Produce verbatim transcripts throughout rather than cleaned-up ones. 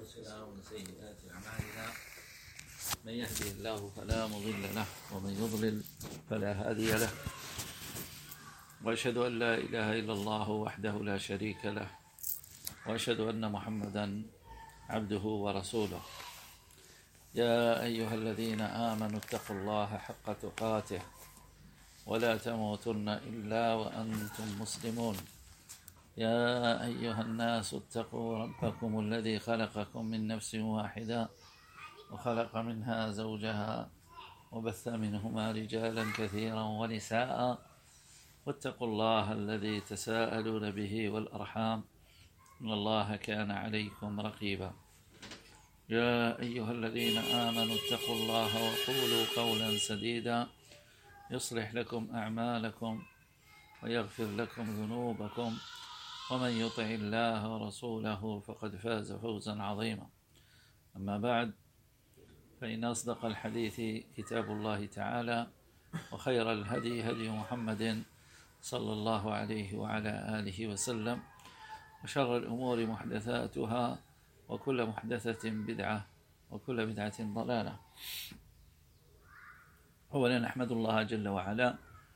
أنفسنا ومن سيئات أعمالنا من يهده الله فلا مضل له ومن يضلل فلا هادي له، وأشهد أن لا إله إلا الله وحده لا شريك له، وأشهد أن محمدا عبده ورسوله. يا أيها الذين آمنوا اتقوا الله حق تقاته ولا تموتن إلا وأنتم مسلمون. يا أيها الناس اتقوا ربكم الذي خلقكم من نفس واحدة وخلق منها زوجها وبث منهما رجالا كثيرا ونساء، واتقوا الله الذي تساءلون به والأرحام إن الله كان عليكم رقيبا. يا أيها الذين آمنوا اتقوا الله وقولوا قولا سديدا يصلح لكم أعمالكم ويغفر لكم ذنوبكم، ومن يطع الله ورسوله فقد فاز فوزا عظيما. أما بعد، فإن أصدق الحديث كتاب الله تعالى، وخير الهدي هدي محمد صلى الله عليه وعلى آله وسلم، وشر الأمور محدثاتها، وكل محدثة بدعة، وكل بدعة ضلالة. أولا نحمد الله جل وعلا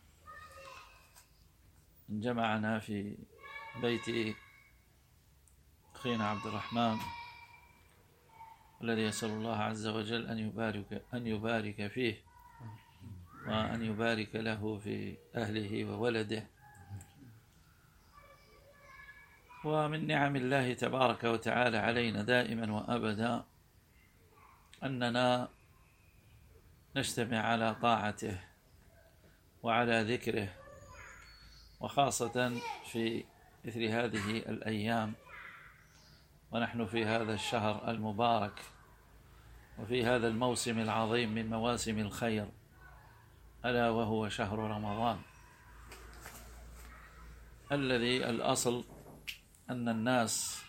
أن جمعنا في بيت أخينا عبد الرحمن، الذي يسأل الله عز وجل أن يبارك أن يبارك فيه، وأن يبارك له في أهله وولده. ومن نعم الله تبارك وتعالى علينا دائما وأبدا أننا نجتمع على طاعته وعلى ذكره، وخاصة في مثل هذه الأيام، ونحن في هذا الشهر المبارك وفي هذا الموسم العظيم من مواسم الخير، ألا وهو شهر رمضان، الذي الأصل أن الناس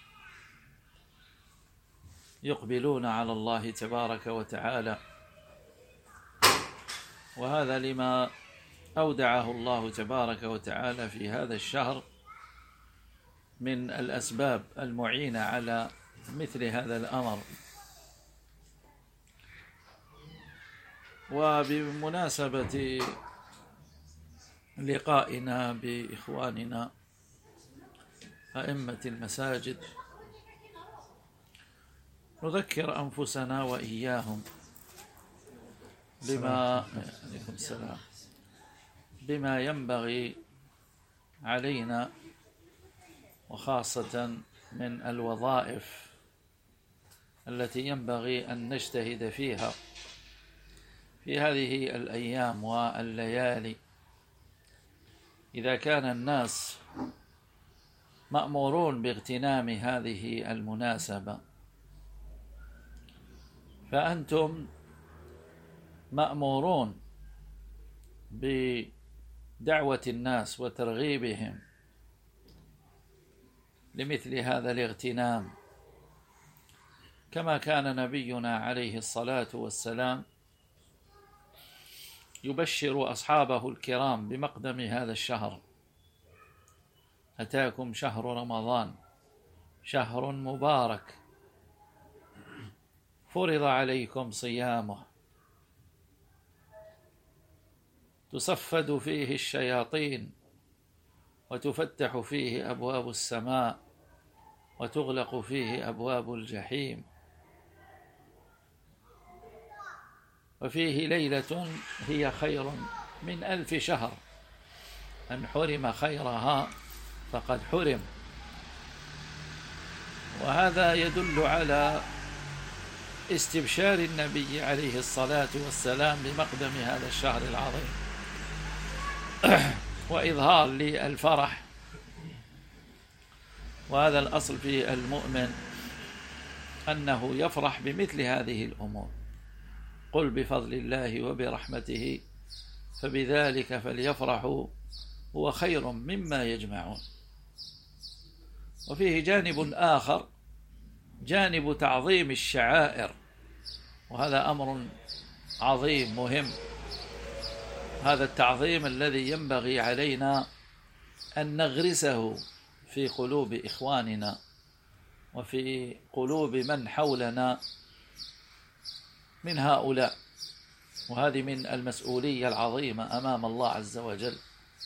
يقبلون على الله تبارك وتعالى، وهذا لما أودعه الله تبارك وتعالى في هذا الشهر من الأسباب المعينة على مثل هذا الأمر. وبمناسبة لقائنا بإخواننا أئمة المساجد، نذكر أنفسنا وإياهم بما عليكم السلام بما ينبغي علينا، وخاصة من الوظائف التي ينبغي أن نجتهد فيها في هذه الأيام والليالي. إذا كان الناس مأمورون باغتنام هذه المناسبة، فأنتم مأمورون بدعوة الناس وترغيبهم لمثل هذا الاغتنام، كما كان نبينا عليه الصلاة والسلام يبشر أصحابه الكرام بمقدم هذا الشهر: أتاكم شهر رمضان شهر مبارك فرض عليكم صيامه، تصفد فيه الشياطين، وتفتح فيه أبواب السماء، وتغلق فيه أبواب الجحيم، وفيه ليلة هي خير من ألف شهر، من حرم خيرها فقد حرم. وهذا يدل على استبشار النبي عليه الصلاة والسلام بمقدم هذا الشهر العظيم، وإظهار للفرح. وهذا الأصل في المؤمن أنه يفرح بمثل هذه الأمور. قل بفضل الله وبرحمته فبذلك فليفرحوا هو خير مما يجمعون. وفيه جانب آخر، جانب تعظيم الشعائر، وهذا أمر عظيم مهم. هذا التعظيم الذي ينبغي علينا أن نغرسه في قلوب إخواننا وفي قلوب من حولنا من هؤلاء. وهذه من المسؤولية العظيمة أمام الله عز وجل.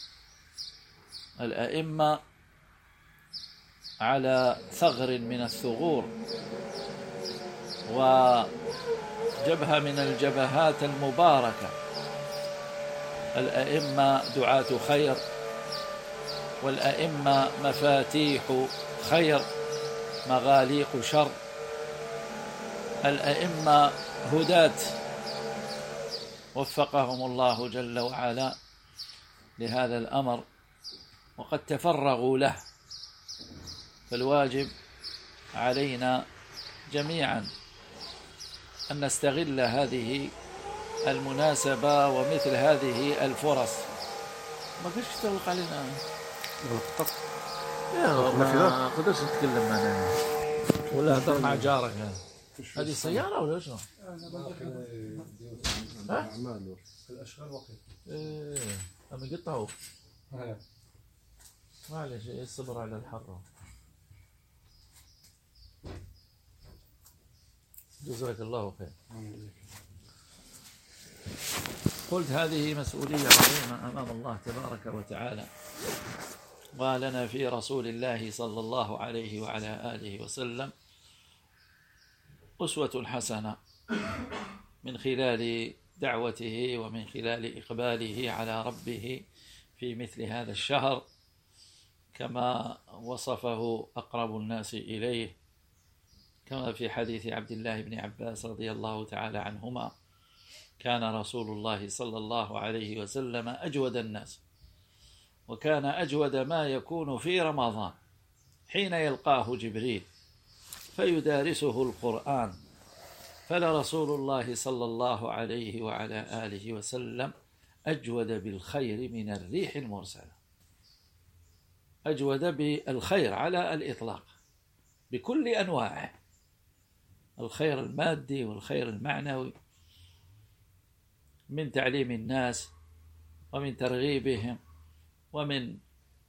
الأئمة على ثغر من الثغور وجبهة من الجبهات المباركة. الأئمة دعاة خير، والأئمة مفاتيح خير مغاليق شر. الأئمة هداة وفقهم الله جل وعلا لهذا الأمر وقد تفرغوا له. فالواجب علينا جميعا أن نستغل هذه المناسبة ومثل هذه الفرص. ما قدرش تطلق علينا ما قدرش نتكلم معنا ولا هضر مع جارك. هذه سيارة ولا شنو؟ أعماله الأشغال وقت إيه أما يقطعوا. معلش الصبر على الحر. جزاك الله خير. قلت هذه مسؤولية عظيمة أمام الله تبارك وتعالى، ولنا في رسول الله صلى الله عليه وعلى آله وسلم أسوة حسنة من خلال دعوته ومن خلال إقباله على ربه في مثل هذا الشهر كما وصفه أقرب الناس إليه، كما في حديث عبد الله بن عباس رضي الله تعالى عنهما: كان رسول الله صلى الله عليه وسلم أجود الناس، وكان أجود ما يكون في رمضان حين يلقاه جبريل فيدارسه القرآن. فلرسول الله صلى الله عليه وعلى آله وسلم أجود بالخير من الريح المرسلة. أجود بالخير على الإطلاق بكل أنواعه، الخير المادي والخير المعنوي، من تعليم الناس ومن ترغيبهم ومن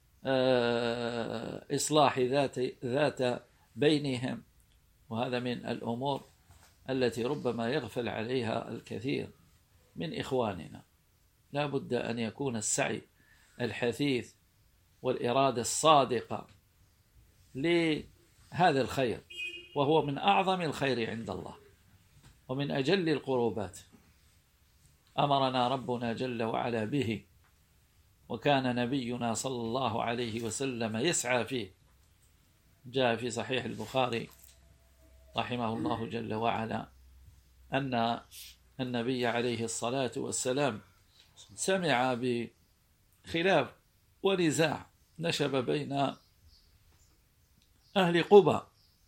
إصلاح ذات ذات بينهم. وهذا من الأمور التي ربما يغفل عليها الكثير من إخواننا. لا بد أن يكون السعي الحثيث والإرادة الصادقة لهذا الخير، وهو من أعظم الخير عند الله ومن أجل القربات. أمرنا ربنا جل وعلا به، وكان نبينا صلى الله عليه وسلم يسعى فيه. جاء في صحيح البخاري رحمه الله جل وعلا أن النبي عليه الصلاة والسلام سمع بخلاف ونزاع نشب بين أهل قبى،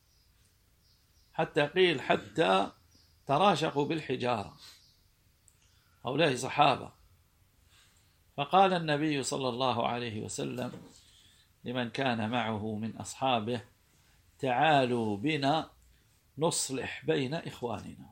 حتى قيل حتى تراشقوا بالحجارة، هؤلاء صحابة. فقال النبي صلى الله عليه وسلم لمن كان معه من أصحابه: تعالوا بنا نصلح بين إخواننا،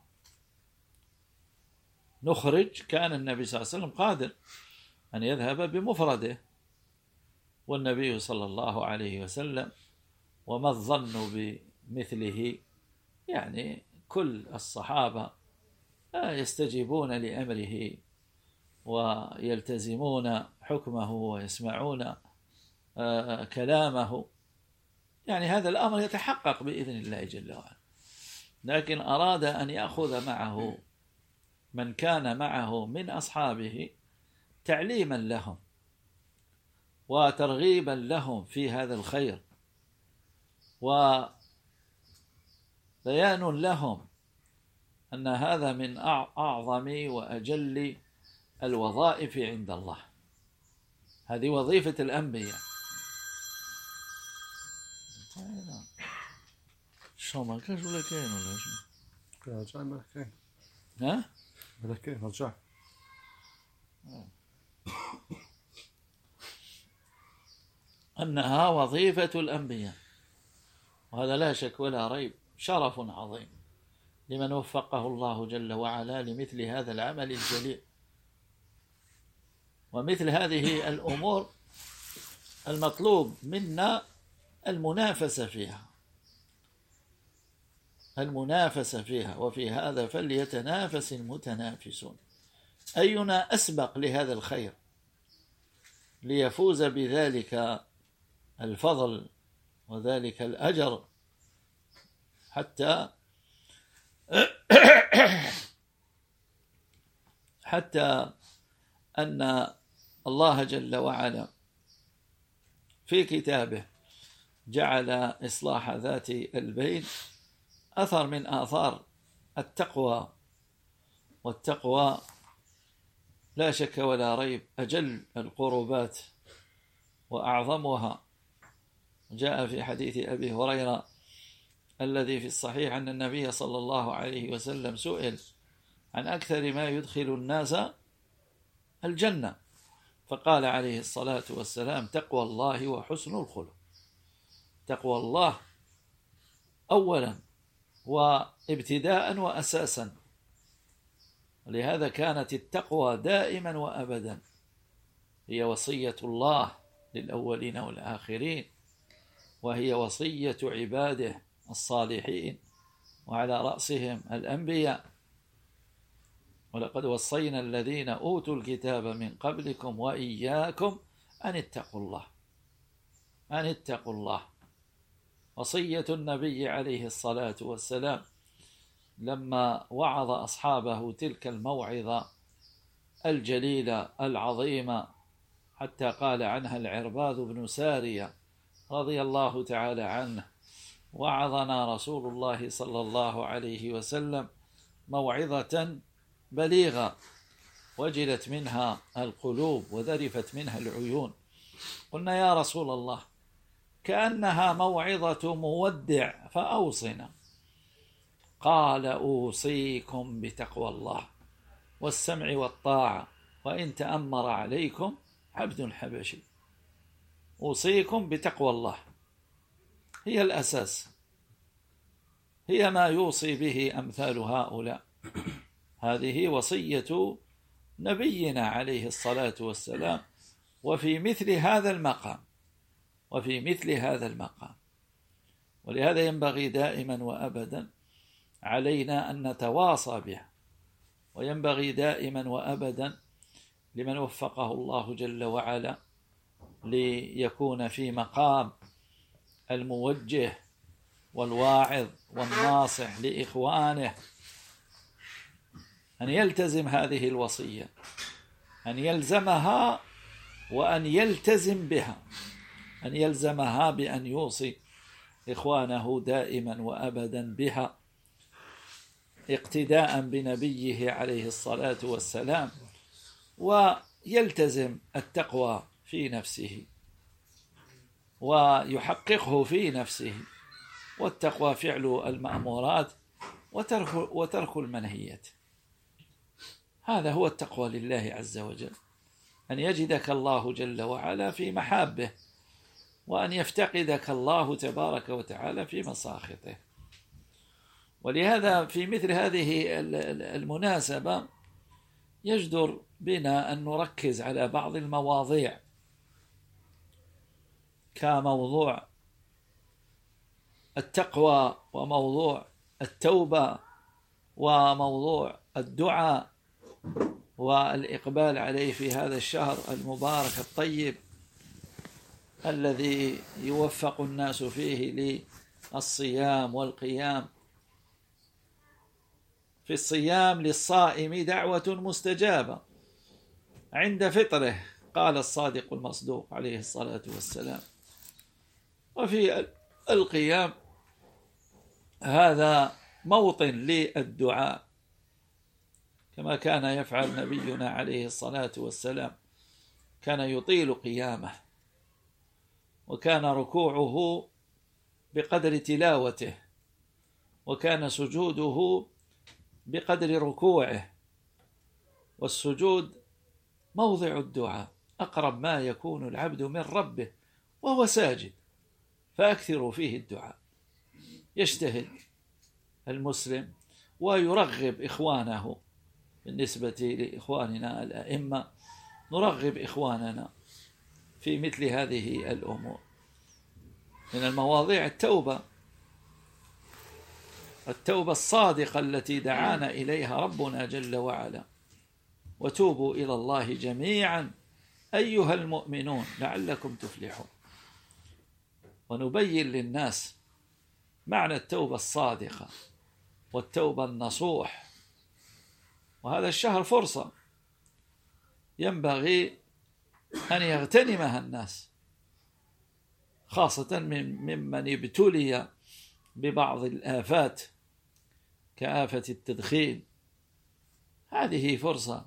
نخرج. كان النبي صلى الله عليه وسلم قادر أن يذهب بمفرده، والنبي صلى الله عليه وسلم وما الظن بمثله، يعني كل الصحابة يستجيبون لأمره ويلتزمون حكمه ويسمعون كلامه، يعني هذا الأمر يتحقق بإذن الله جل وعلا. لكن أراد أن يأخذ معه من كان معه من أصحابه تعليما لهم وترغيبا لهم في هذا الخير، وبيان لهم أن هذا من أعظم وأجل الوظائف عند الله. هذه وظيفة الأنبياء. شو ما كانش ولا كاين ولا شنو؟ رجع ما كاين. ها؟ ولا كاين رجع. أنها وظيفة الأنبياء، وهذا لا شك ولا ريب شرف عظيم لمن وفقه الله جل وعلا لمثل هذا العمل الجليل. ومثل هذه الأمور المطلوب منا المنافسة فيها، المنافسة فيها، وفي هذا فليتنافس المتنافسون. أينا أسبق لهذا الخير ليفوز بذلك الفضل وذلك الأجر، حتى حتى أن الله جل وعلا في كتابه جعل إصلاح ذات البين أثر من آثار التقوى، والتقوى لا شك ولا ريب أجل القربات وأعظمها. جاء في حديث أبي هريرة الذي في الصحيح أن النبي صلى الله عليه وسلم سئل عن أكثر ما يدخل الناس الجنة، فقال عليه الصلاة والسلام: تقوى الله وحسن الخلق. تقوى الله أولا وابتداء وأساسا، لهذا كانت التقوى دائما وأبدا هي وصية الله للأولين والآخرين، وهي وصية عباده الصالحين وعلى رأسهم الأنبياء. ولقد وصينا الذين أوتوا الكتاب من قبلكم وإياكم أن اتقوا الله أن اتقوا الله. وصية النبي عليه الصلاة والسلام لما وعظ أصحابه تلك الموعظة الجليلة العظيمة، حتى قال عنها العرباض بن سارية رضي الله تعالى عنه: وعظنا رسول الله صلى الله عليه وسلم موعظة بليغة وجلت منها القلوب وذرفت منها العيون. قلنا: يا رسول الله، كأنها موعظة مودع فأوصنا. قال: أوصيكم بتقوى الله والسمع والطاعة وإن تأمر عليكم عبد حبشي. أوصيكم بتقوى الله، هي الأساس، هي ما يوصي به أمثال هؤلاء. هذه وصية نبينا عليه الصلاة والسلام، وفي مثل هذا المقام وفي مثل هذا المقام ولهذا ينبغي دائما وأبدا علينا أن نتواصى بها، وينبغي دائما وأبدا لمن وفقه الله جل وعلا ليكون في مقام الموجه والواعظ والناصح لإخوانه أن يلتزم هذه الوصية، أن يلزمها وأن يلتزم بها، أن يلزمها بأن يوصي إخوانه دائما وأبدا بها، اقتداء بنبيه عليه الصلاة والسلام، ويلتزم التقوى في نفسه ويحققه في نفسه. والتقوى فعل المأمورات وترك, وترك المنهيات. هذا هو التقوى لله عز وجل، أن يجدك الله جل وعلا في محابه، وأن يفتقدك الله تبارك وتعالى في مساخطه. ولهذا في مثل هذه المناسبة يجدر بنا أن نركز على بعض المواضيع، كموضوع التقوى وموضوع التوبة وموضوع الدعاء والإقبال عليه في هذا الشهر المبارك الطيب الذي يوفق الناس فيه للصيام والقيام. في الصيام للصائم دعوة مستجابة عند فطره، قال الصادق المصدوق عليه الصلاة والسلام. وفي القيام هذا موطن للدعاء، كما كان يفعل نبينا عليه الصلاة والسلام، كان يطيل قيامه، وكان ركوعه بقدر تلاوته، وكان سجوده بقدر ركوعه. والسجود موضع الدعاء، أقرب ما يكون العبد من ربه وهو ساجد، فأكثروا فيه الدعاء. يجتهد المسلم ويرغب إخوانه، بالنسبة لإخواننا الأئمة نرغب إخواننا في مثل هذه الأمور. من المواضيع التوبة، التوبة الصادقة التي دعانا إليها ربنا جل وعلا: وتوبوا إلى الله جميعا أيها المؤمنون لعلكم تفلحون. ونبين للناس معنى التوبة الصادقة والتوبة النصوح. وهذا الشهر فرصة ينبغي أن يغتنمها الناس، خاصة من ممن ابتلي ببعض الآفات كآفة التدخين. هذه فرصة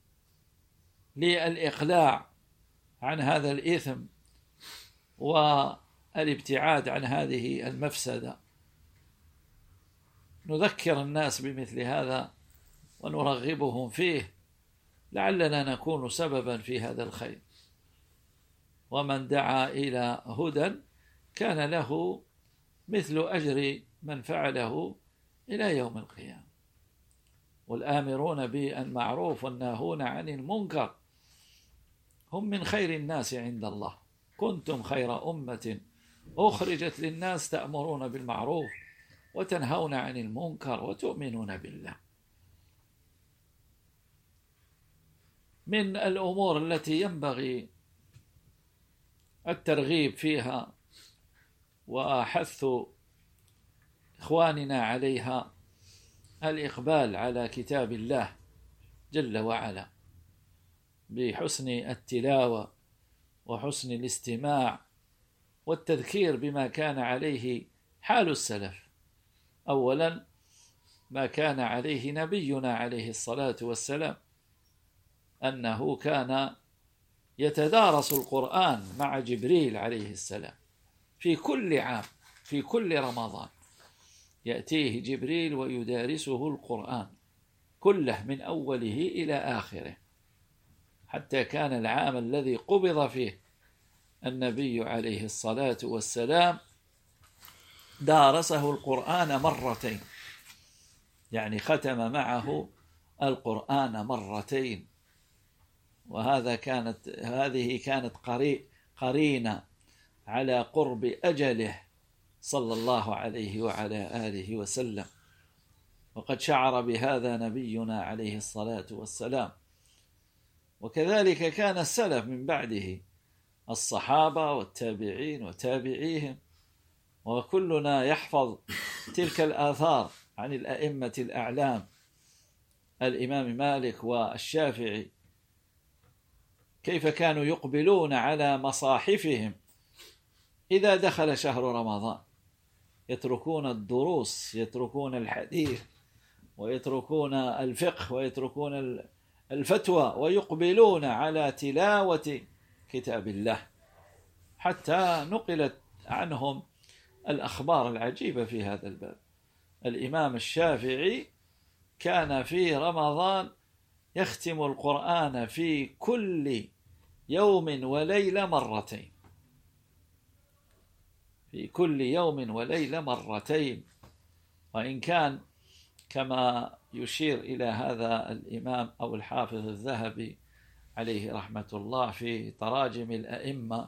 للإقلاع عن هذا الإثم والابتعاد عن هذه المفسدة. نذكر الناس بمثل هذا ونرغبهم فيه لعلنا نكون سببا في هذا الخير. ومن دعا إلى هدى كان له مثل أجر من فعله إلى يوم القيامة. والآمرون بالمعروف والناهون عن المنكر هم من خير الناس عند الله. كنتم خير أمة أخرجت للناس تأمرون بالمعروف وتنهون عن المنكر وتؤمنون بالله. من الأمور التي ينبغي الترغيب فيها وحث إخواننا عليها الإقبال على كتاب الله جل وعلا بحسن التلاوة وحسن الاستماع والتذكير بما كان عليه حال السلف. أولا ما كان عليه نبينا عليه الصلاة والسلام، أنه كان يتدارس القرآن مع جبريل عليه السلام في كل عام، في كل رمضان يأتيه جبريل ويدارسه القرآن كله من أوله إلى آخره، حتى كان العام الذي قبض فيه النبي عليه الصلاة والسلام دارسه القرآن مرتين، يعني ختم معه القرآن مرتين. وهذا كانت هذه كانت قرينة على قرب أجله صلى الله عليه وعلى آله وسلم. وقد شعر بهذا نبينا عليه الصلاة والسلام. وكذلك كان السلف من بعده، الصحابة والتابعين وتابعيهم، وكلنا يحفظ تلك الآثار عن الأئمة الأعلام الإمام مالك والشافعي، كيف كانوا يقبلون على مصاحفهم إذا دخل شهر رمضان، يتركون الدروس، يتركون الحديث، ويتركون الفقه، ويتركون الفتوى، ويقبلون على تلاوة كتاب الله، حتى نقلت عنهم الأخبار العجيبة في هذا الباب. الإمام الشافعي كان في رمضان يختم القرآن في كل يوم وليلة مرتين، في كل يوم وليلة مرتين. وإن كان كما يشير إلى هذا الإمام أو الحافظ الذهبي عليه رحمة الله في تراجم الأئمة،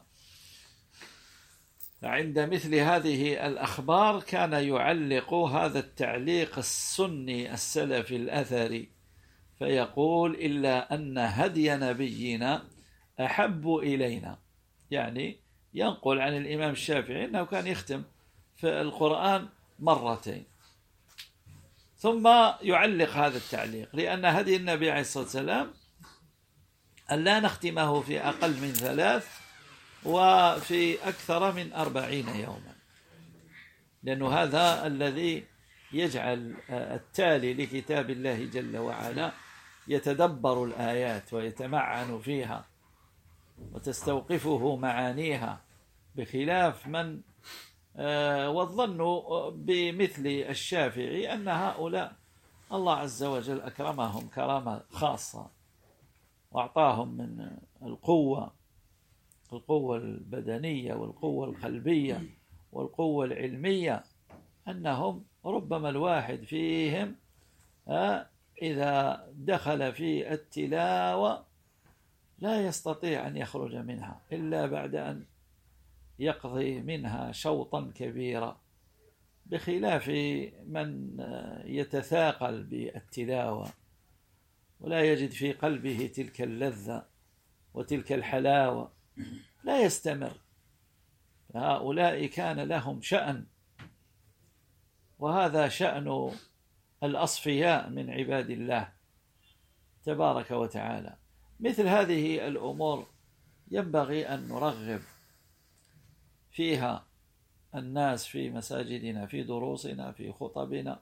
عند مثل هذه الأخبار كان يعلق هذا التعليق السني السلفي الأثري، فيقول: إلا أن هدي نبينا أحب إلينا. يعني ينقل عن الإمام الشافعي أنه كان يختم في القرآن مرتين، ثم يعلق هذا التعليق: لأن هدي النبي عليه الصلاة والسلام أن لا نختمه في أقل من ثلاث وفي أكثر من أربعين يوما، لأنه هذا الذي يجعل التالي لكتاب الله جل وعلا يتدبر الآيات ويتمعن فيها وتستوقفه معانيها، بخلاف من والظن بمثل الشافعي أن هؤلاء الله عز وجل أكرمهم كرامة خاصة وأعطاهم من القوة القوة البدنية والقوة القلبية والقوة العلمية، أنهم ربما الواحد فيهم إذا دخل في التلاوة لا يستطيع أن يخرج منها إلا بعد أن يقضي منها شوطا كبيرا بخلاف من يتثاقل بالتلاوة ولا يجد في قلبه تلك اللذة وتلك الحلاوة لا يستمر. هؤلاء كان لهم شأن، وهذا شأن الأصفياء من عباد الله تبارك وتعالى. مثل هذه الأمور ينبغي أن نرغب فيها الناس في مساجدنا، في دروسنا، في خطبنا،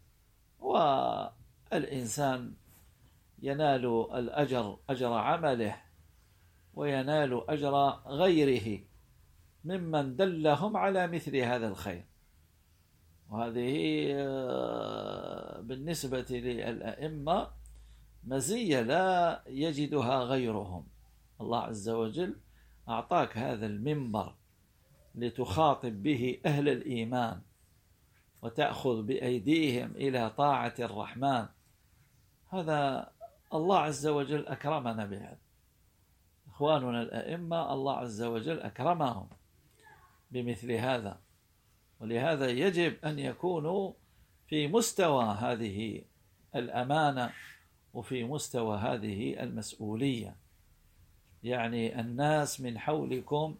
والإنسان ينال الأجر أجر عمله وينال أجر غيره ممن دلهم على مثل هذا الخير. وهذه بالنسبة للأئمة مزية لا يجدها غيرهم. الله عز وجل أعطاك هذا المنبر لتخاطب به أهل الإيمان وتأخذ بأيديهم إلى طاعة الرحمن. هذا الله عز وجل أكرمنا بهذا. إخواننا الأئمة الله عز وجل أكرمهم بمثل هذا، ولهذا يجب أن يكونوا في مستوى هذه الأمانة وفي مستوى هذه المسؤولية. يعني الناس من حولكم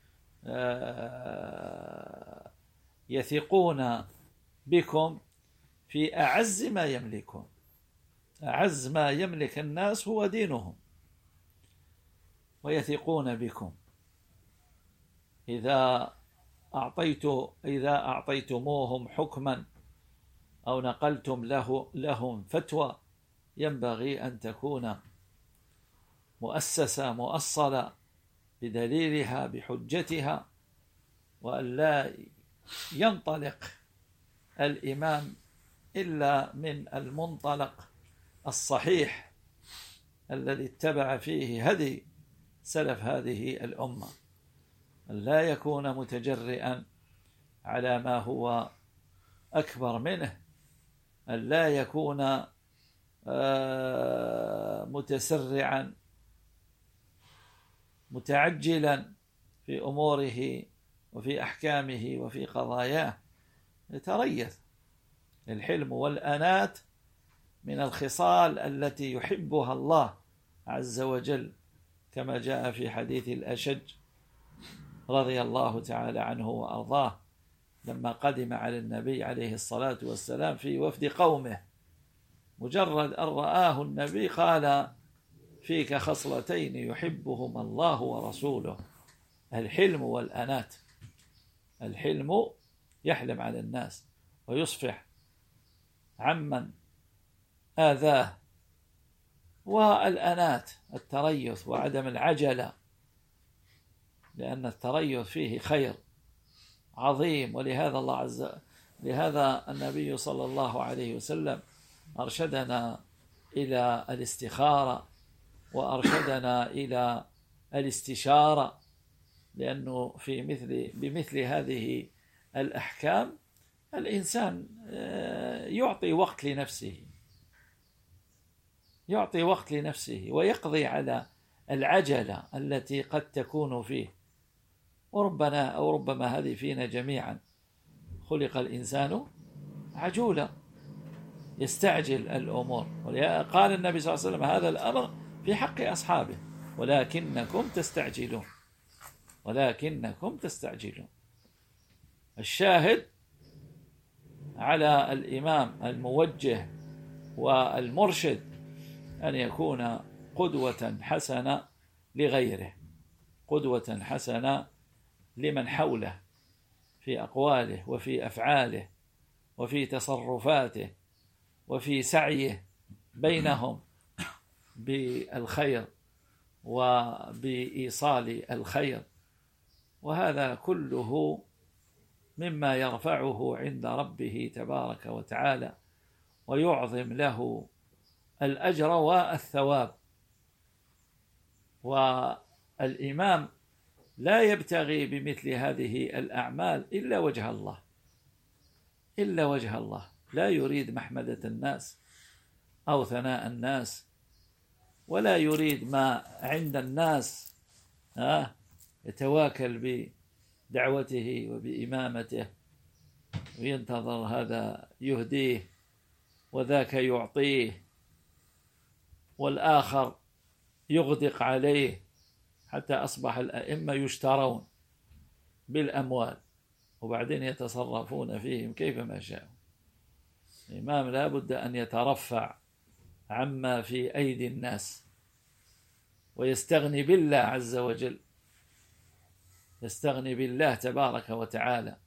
يثقون بكم في أعز ما يملكون. أعز ما يملك الناس هو دينهم، ويثقون بكم. إذا أعطيت إذا أعطيتموهم حكما أو نقلتم له لهم فتوى ينبغي أن تكون مؤسسة مؤصلة بدليلها بحجتها، وأن لا ينطلق الإمام إلا من المنطلق الصحيح الذي اتبع فيه هدي سلف هذه الأمة، أن لا يكون متجرئا على ما هو أكبر منه، أن لا يكون متسرعا متعجلا في أموره وفي أحكامه وفي قضاياه. يتريث. الحلم والأنات من الخصال التي يحبها الله عز وجل، كما جاء في حديث الأشج رضي الله تعالى عنه وأرضاه لما قدم على النبي عليه الصلاة والسلام في وفد قومه، مجرد أن رآه النبي قال: فيك خصلتين يحبهما الله ورسوله، الحلم والأنات. الحلم يحلم على الناس ويصفح عمن آذاه، والأنات التريث وعدم العجلة، لأن التريث فيه خير عظيم. ولهذا الله عز وجل لهذا النبي صلى الله عليه وسلم أرشدنا إلى الاستخارة وأرشدنا إلى الاستشارة، لأنه في مثل بمثل هذه الأحكام الإنسان يعطي وقت لنفسه يعطي وقت لنفسه ويقضي على العجلة التي قد تكون فيه. وربنا أو ربما هذه فينا جميعا، خلق الإنسان عجولا يستعجل الأمور. قال النبي صلى الله عليه وسلم هذا الأمر في حق أصحابه: ولكنكم تستعجلون ولكنكم تستعجلون. الشاهد على الإمام الموجه والمرشد أن يكون قدوة حسنة لغيره، قدوة حسنة لمن حوله في أقواله وفي أفعاله وفي تصرفاته وفي سعيه بينهم بالخير وبإيصال الخير. وهذا كله مما يرفعه عند ربه تبارك وتعالى ويعظم له الأجر والثواب. والإمام لا يبتغي بمثل هذه الأعمال إلا وجه الله إلا وجه الله لا يريد محمدة الناس أو ثناء الناس، ولا يريد ما عند الناس يتواكل بدعوته وبإمامته وينتظر هذا يهديه وذاك يعطيه والآخر يغدق عليه، حتى أصبح الأئمة يشترون بالأموال وبعدين يتصرفون فيهم كيفما شاءوا. الإمام لا بد أن يترفع عما في أيدي الناس ويستغني بالله عز وجل، يستغني بالله تبارك وتعالى،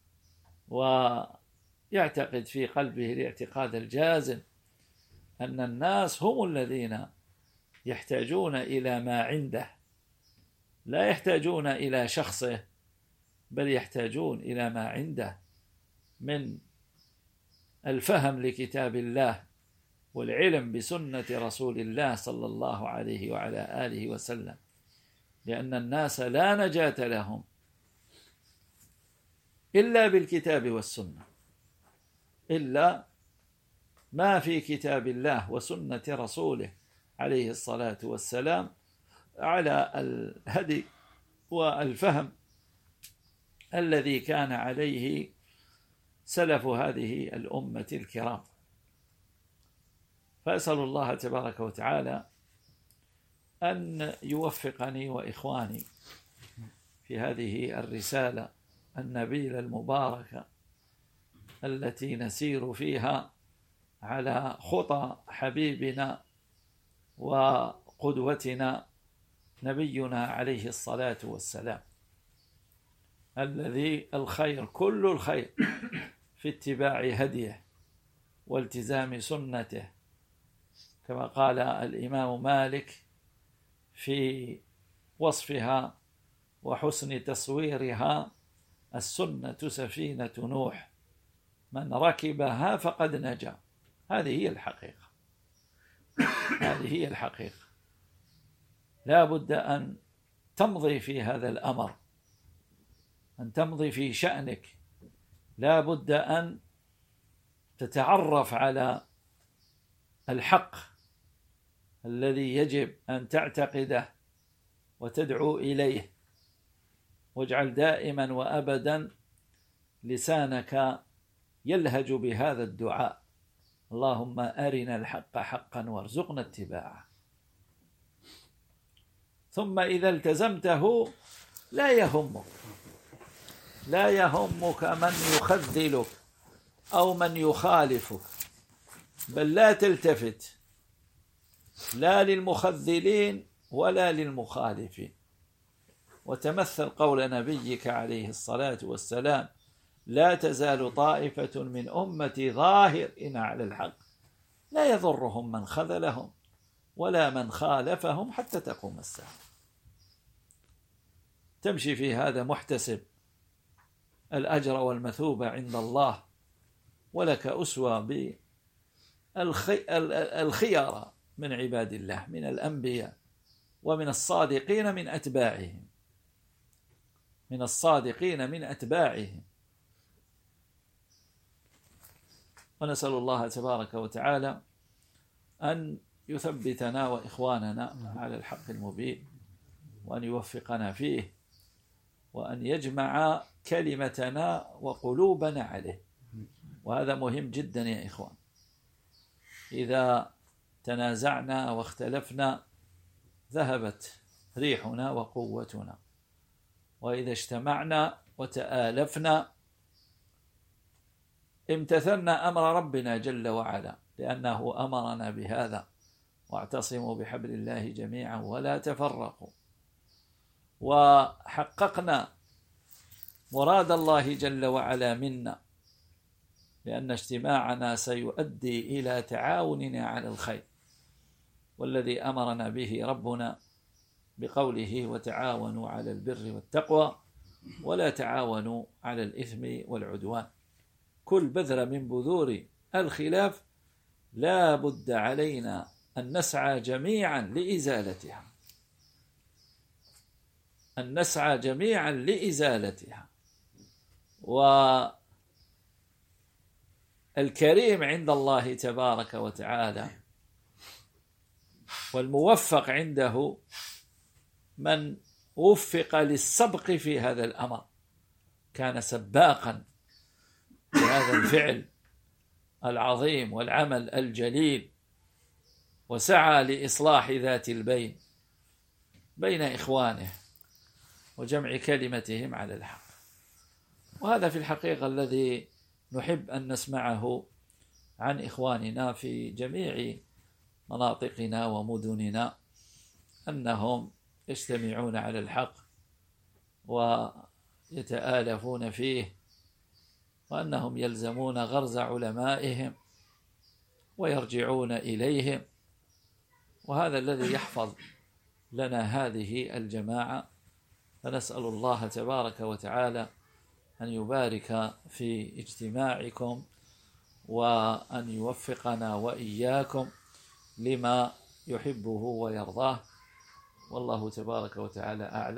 ويعتقد في قلبه الاعتقاد الجازم أن الناس هم الذين يحتاجون إلى ما عنده، لا يحتاجون إلى شخصه، بل يحتاجون إلى ما عنده من الفهم لكتاب الله والعلم بسنة رسول الله صلى الله عليه وعلى آله وسلم، لأن الناس لا نجاة لهم إلا بالكتاب والسنة، إلا ما في كتاب الله وسنة رسوله عليه الصلاة والسلام على الهدي والفهم الذي كان عليه سلف هذه الأمة الكرام. فأسأل الله تبارك وتعالى أن يوفقني وإخواني في هذه الرسالة النبيلة المباركة التي نسير فيها على خطى حبيبنا وقدوتنا نبينا عليه الصلاة والسلام، الذي الخير كل الخير في اتباع هديه والتزام سنته، كما قال الإمام مالك في وصفها وحسن تصويرها: السنة سفينة نوح، من ركبها فقد نجا. هذه هي الحقيقة، هذه هي الحقيقة. لا بد أن تمضي في هذا الأمر، أن تمضي في شأنك، لا بد أن تتعرف على الحق الذي يجب أن تعتقده وتدعو إليه، واجعل دائما وأبدا لسانك يلهج بهذا الدعاء: اللهم أرنا الحق حقا وارزقنا اتباعه. ثم إذا التزمته لا يهمك لا يهمك من يخذلك أو من يخالفك، بل لا تلتفت لا للمخذلين ولا للمخالفين، وتمثل قول نبيك عليه الصلاة والسلام: لا تزال طائفة من أمتي ظاهرين على الحق لا يضرهم من خذلهم ولا من خالفهم حتى تقوم الساعة. تمشي في هذا محتسب الأجر والمثوبة عند الله، ولك أسوة بالخيار من عباد الله من الأنبياء ومن الصادقين من أتباعهم من الصادقين من أتباعهم ونسأل الله تبارك وتعالى أن يثبتنا وإخواننا على الحق المبين، وأن يوفقنا فيه، وأن يجمع كلمتنا وقلوبنا عليه. وهذا مهم جدا يا إخوان. إذا تنازعنا واختلفنا ذهبت ريحنا وقوتنا، وإذا اجتمعنا وتآلفنا امتثلنا أمر ربنا جل وعلا، لأنه أمرنا بهذا: واعتصموا بحبل الله جميعا ولا تفرقوا. وحققنا مراد الله جل وعلا منا، لأن اجتماعنا سيؤدي إلى تعاوننا على الخير، والذي أمرنا به ربنا بقوله: وتعاونوا على البر والتقوى ولا تعاونوا على الإثم والعدوان. كل بذرة من بذور الخلاف لا بد علينا أن نسعى جميعا لإزالتها أن نسعى جميعا لإزالتها والكريم عند الله تبارك وتعالى والموفق عنده من وفق للسبق في هذا الأمر، كان سباقا هذا الفعل العظيم والعمل الجليل، وسعى لإصلاح ذات البين بين إخوانه وجمع كلمتهم على الحق. وهذا في الحقيقة الذي نحب أن نسمعه عن إخواننا في جميع مناطقنا ومدننا، أنهم يجتمعون على الحق ويتآلفون فيه، وأنهم يلزمون غرز علمائهم ويرجعون إليهم. وهذا الذي يحفظ لنا هذه الجماعة، فنسأل الله تبارك وتعالى أن يبارك في اجتماعكم وأن يوفقنا وإياكم لما يحبه ويرضاه، والله تبارك وتعالى أعلم.